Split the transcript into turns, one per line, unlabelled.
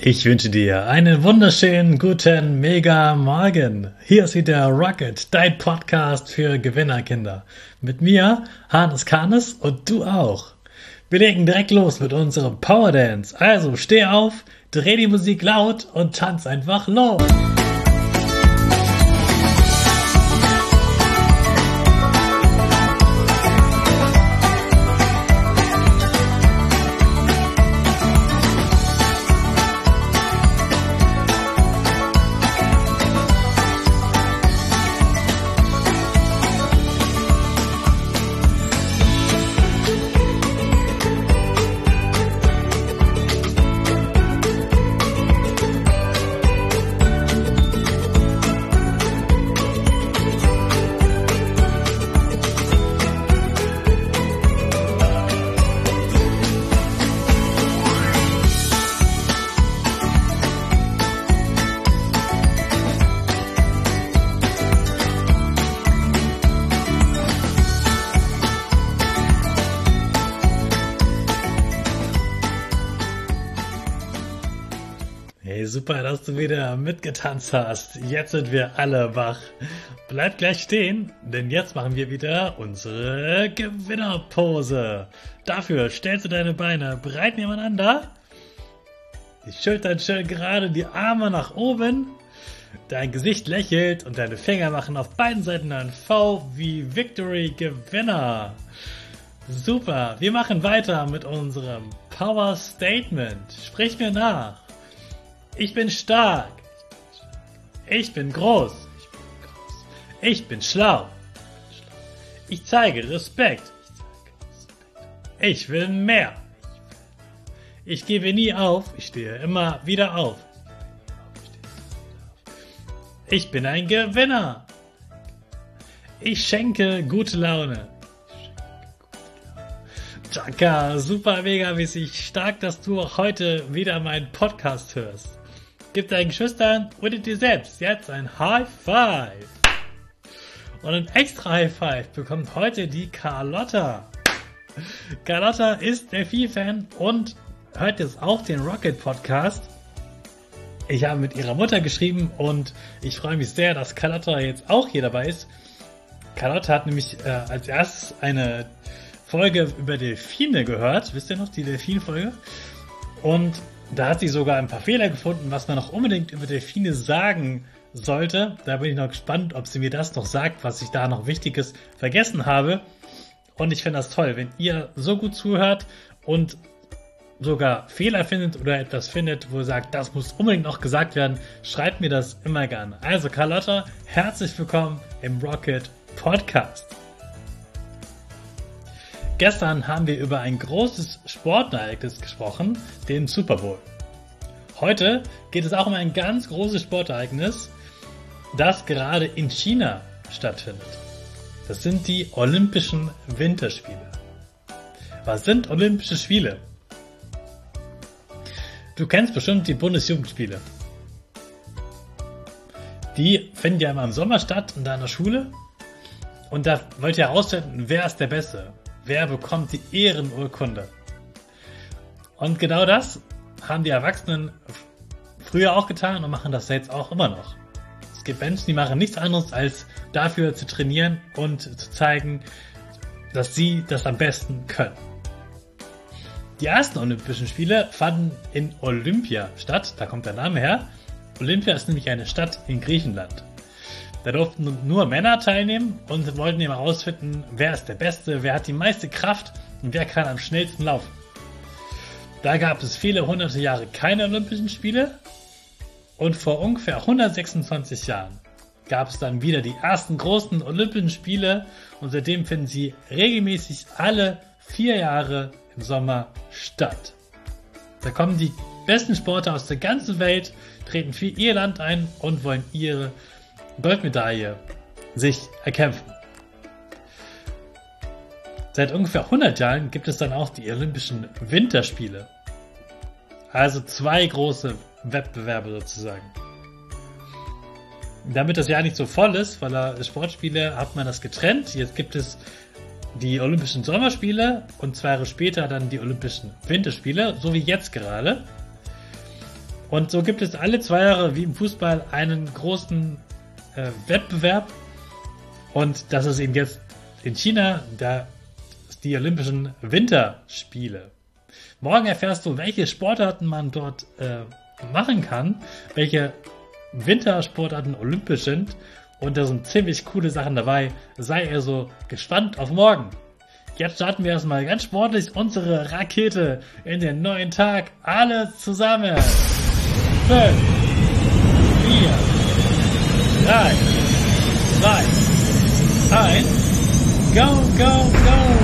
Ich wünsche dir einen wunderschönen guten Mega Morgen. Hier ist wieder Rocket, dein Podcast für Gewinnerkinder. Mit mir, Hannes Karnes, und du auch. Wir legen direkt los mit unserem Power Dance. Also steh auf, dreh die Musik laut und tanz einfach los. Hey, super, dass du wieder mitgetanzt hast. Jetzt sind wir alle wach. Bleib gleich stehen, denn jetzt machen wir wieder unsere Gewinnerpose. Dafür stellst du deine Beine breit nebeneinander, die Schultern schön gerade, die Arme nach oben, dein Gesicht lächelt und deine Finger machen auf beiden Seiten ein V wie Victory Gewinner. Super, wir machen weiter mit unserem Power Statement. Sprich mir nach. Ich bin stark. Ich bin groß. Ich bin schlau. Ich zeige Respekt. Ich will mehr. Ich gebe nie auf. Ich stehe immer wieder auf. Ich bin ein Gewinner. Ich schenke gute Laune. Chaka, super mega mäßig stark, dass du auch heute wieder meinen Podcast hörst. Gib deinen Geschwistern oder dir selbst jetzt ein High Five. Und ein extra High Five bekommt heute die Carlotta. Carlotta ist Delfin-Fan und hört jetzt auch den Rocket Podcast. Ich habe mit ihrer Mutter geschrieben und ich freue mich sehr, dass Carlotta jetzt auch hier dabei ist. Carlotta hat nämlich als erstes eine Folge über Delfine gehört. Wisst ihr noch, die Delfin-Folge? Und da hat sie sogar ein paar Fehler gefunden, was man noch unbedingt über Delfine sagen sollte. Da bin ich noch gespannt, ob sie mir das noch sagt, was ich da noch Wichtiges vergessen habe. Und ich finde das toll, wenn ihr so gut zuhört und sogar Fehler findet oder etwas findet, wo ihr sagt, das muss unbedingt noch gesagt werden, schreibt mir das immer gerne. Also Carlotta, herzlich willkommen im Rocket Podcast. Gestern haben wir über ein großes Sportereignis gesprochen, den Super Bowl. Heute geht es auch um ein ganz großes Sportereignis, das gerade in China stattfindet. Das sind die Olympischen Winterspiele. Was sind Olympische Spiele? Du kennst bestimmt die Bundesjugendspiele. Die finden ja immer im Sommer statt in deiner Schule. Und da wollt ihr herausfinden, wer ist der Beste? Wer bekommt die Ehrenurkunde? Und genau das haben die Erwachsenen früher auch getan und machen das jetzt auch immer noch. Es gibt Menschen, die machen nichts anderes, als dafür zu trainieren und zu zeigen, dass sie das am besten können. Die ersten Olympischen Spiele fanden in Olympia statt, da kommt der Name her. Olympia ist nämlich eine Stadt in Griechenland. Da durften nur Männer teilnehmen und wollten eben herausfinden, wer ist der Beste, wer hat die meiste Kraft und wer kann am schnellsten laufen. Da gab es viele hunderte Jahre keine Olympischen Spiele und vor ungefähr 126 Jahren gab es dann wieder die ersten großen Olympischen Spiele und seitdem finden sie regelmäßig alle 4 Jahre im Sommer statt. Da kommen die besten Sportler aus der ganzen Welt, treten für ihr Land ein und wollen ihre Goldmedaille sich erkämpfen. Seit ungefähr 100 Jahren gibt es dann auch die Olympischen Winterspiele. Also 2 große Wettbewerbe sozusagen. Damit das Jahr nicht so voll ist, weil Sportspiele hat man das getrennt. Jetzt gibt es die Olympischen Sommerspiele und 2 Jahre später dann die Olympischen Winterspiele, so wie jetzt gerade. Und so gibt es alle 2 Jahre, wie im Fußball, einen großen Wettbewerb. Und das ist eben jetzt in China die Olympischen Winterspiele. Morgen erfährst du, welche Sportarten man dort machen kann, welche Wintersportarten olympisch sind. Und da sind ziemlich coole Sachen dabei. Sei also gespannt auf morgen. Jetzt starten wir erstmal ganz sportlich unsere Rakete in den neuen Tag. Alle zusammen. 5, 4, 3, 2, 1. Go, go, go!